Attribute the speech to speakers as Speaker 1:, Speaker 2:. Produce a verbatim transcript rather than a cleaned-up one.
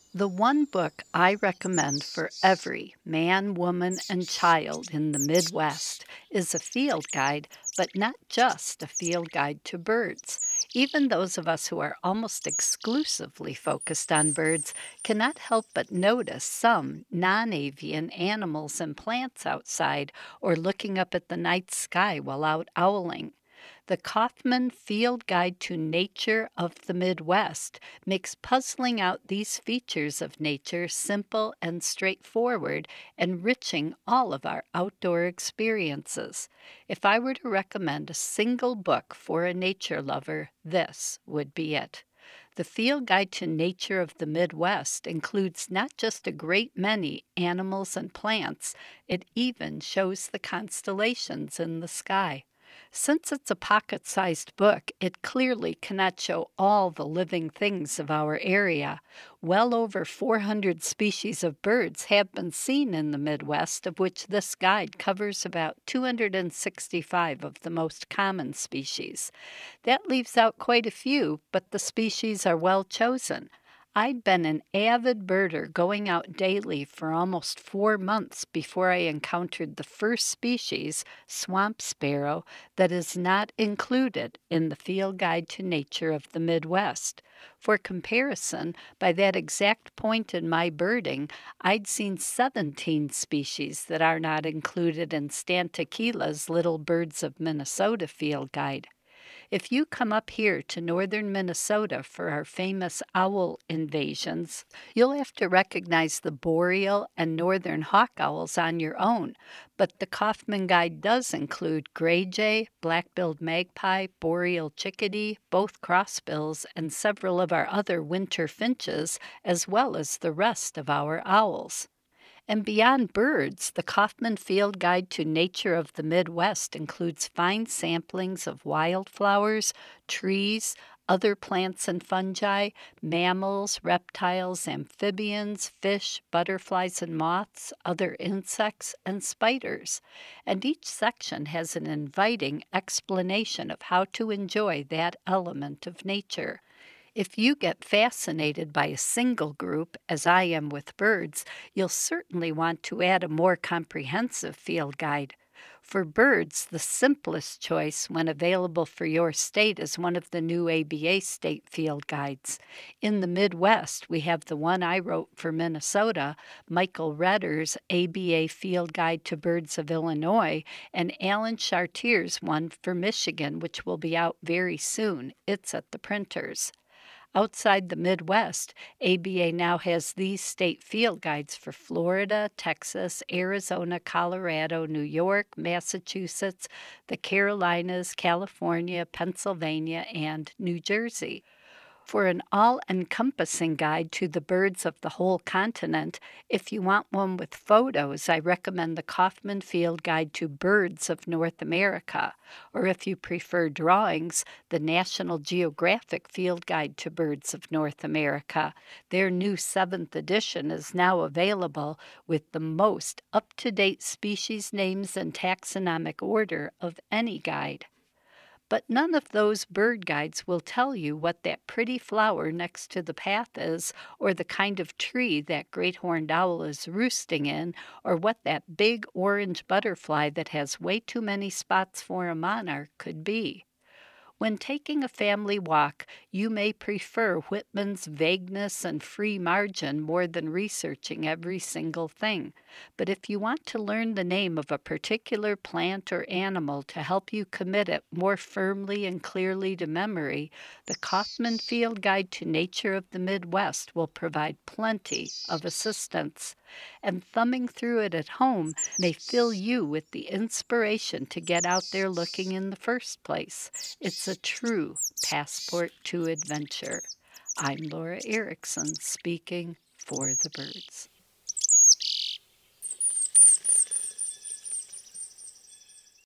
Speaker 1: The one book I recommend for every man, woman, and child in the Midwest is a field guide, but not just a field guide to birds. Even those of us who are almost exclusively focused on birds cannot help but notice some non avian animals and plants outside or looking up at the night sky while out owling. The Kaufman Field Guide to Nature of the Midwest makes puzzling out these features of nature simple and straightforward, enriching all of our outdoor experiences. If I were to recommend a single book for a nature lover, this would be it. The Field Guide to Nature of the Midwest includes not just a great many animals and plants, it even shows the constellations in the sky. Since it's a pocket sized book, it clearly cannot show all the living things of our area. Well over four hundred species of birds have been seen in the Midwest, of which this guide covers about two hundred sixty-five of the most common species. That leaves out quite a few, but the species are well chosen. I'd been an avid birder going out daily for almost four months before I encountered the first species, swamp sparrow, that is not included in the Field Guide to Nature of the Midwest. For comparison, by that exact point in my birding, I'd seen seventeen species that are not included in Stan Tequila's Little Birds of Minnesota Field Guide. If you come up here to northern Minnesota for our famous owl invasions, you'll have to recognize the boreal and northern hawk owls on your own, but the Kaufman Guide does include gray jay, black-billed magpie, boreal chickadee, both crossbills, and several of our other winter finches, as well as the rest of our owls. And beyond birds, the Kaufman Field Guide to Nature of the Midwest includes fine samplings of wildflowers, trees, other plants and fungi, mammals, reptiles, amphibians, fish, butterflies and moths, other insects, and spiders. And each section has an inviting explanation of how to enjoy that element of nature. If you get fascinated by a single group, as I am with birds, you'll certainly want to add a more comprehensive field guide. For birds, the simplest choice when available for your state is one of the new A B A state field guides. In the Midwest, we have the one I wrote for Minnesota, Michael Retter's A B A Field Guide to Birds of Illinois, and Alan Chartier's one for Michigan, which will be out very soon. It's at the printers. Outside the Midwest, A B A now has these state field guides for Florida, Texas, Arizona, Colorado, New York, Massachusetts, the Carolinas, California, Pennsylvania, and New Jersey. For an all encompassing guide to the birds of the whole continent, if you want one with photos, I recommend the Kaufman Field Guide to Birds of North America. Or if you prefer drawings, the National Geographic Field Guide to Birds of North America. Their new seventh edition is now available with the most up to date species names and taxonomic order of any guide. But none of those bird guides will tell you what that pretty flower next to the path is, or the kind of tree that great horned owl is roosting in, or what that big orange butterfly that has way too many spots for a monarch could be. When taking a family walk, you may prefer Whitman's vagueness and free margin more than researching every single thing. But if you want to learn the name of a particular plant or animal to help you commit it more firmly and clearly to memory, the Kaufman Field Guide to Nature of the Midwest will provide plenty of assistance. And thumbing through it at home may fill you with the inspiration to get out there looking in the first place. It's a true passport to adventure. I'm Laura Erickson, speaking for the birds.